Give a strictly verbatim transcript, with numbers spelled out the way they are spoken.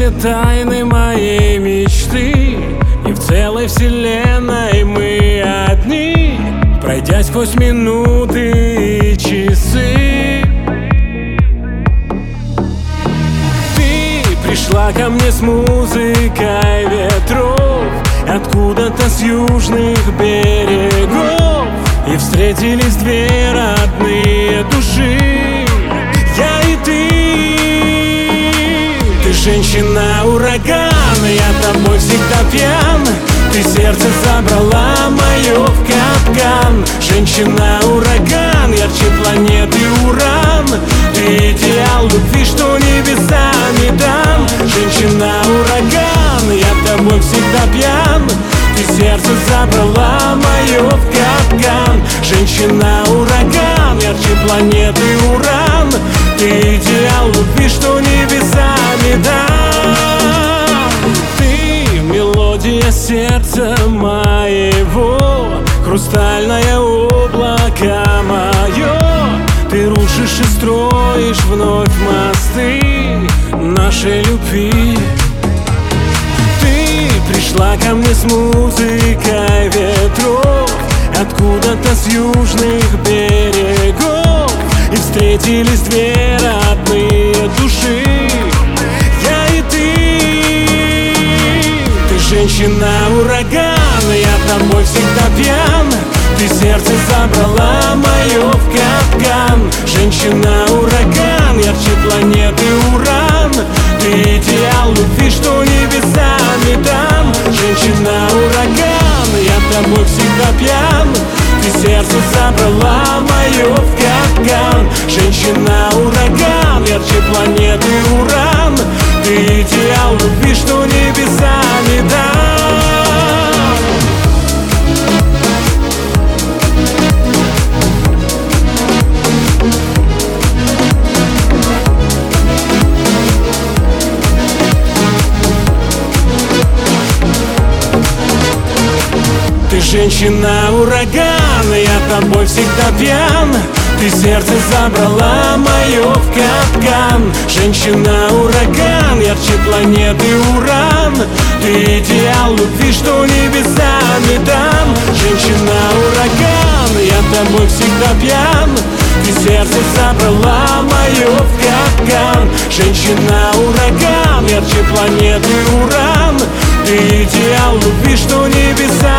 все тайны моей мечты, и в целой вселенной мы одни, пройдя сквозь минуты и часы. Ты пришла ко мне с музыкой ветров, откуда-то с южных берегов, и встретились две родные души, я и ты. Ты женщина-ураган, я тобой всегда пьян, ты сердце забрала мое в капкан. Женщина-ураган, ярче планеты Уран, ты идеал любви, что небесами дан. Женщина-ураган, я тобой всегда пьян, ты сердце забрала мое в капкан. Женщина-ураган, ярче планеты Уран, ты идеал любви, что небесами дан. Ты мелодия сердца моего, хрустальное облако мое. Ты рушишь и строишь вновь мосты нашей любви. Ты пришла ко мне с музыкой ветров, откуда-то с южных берегов, и встретились две родные души, я и ты. Ты женщина-ураган, я тобой всегда пьян, ты сердце забрала мое в капкан. Женщина-ураган, ярче планеты Уран, ты идеал любви, что небесами дан. Женщина-ураган, я тобой всегда пьян, ты сердце забрала мое в капкан. Женщина-ураган, ярче планеты Уран, ты идеал любви, что небесами дан. Ты женщина-ураган, я тобой всегда пьян, ты сердце забрала мое в капкан. Женщина-ураган, ярче планеты Уран, ты идеал любви, что небесами дан. Женщина-ураган, я тобой всегда пьян, ты сердце забрала мое в капкан. Женщина-ураган, ярче планеты Уран, ты идеал любви, что небесами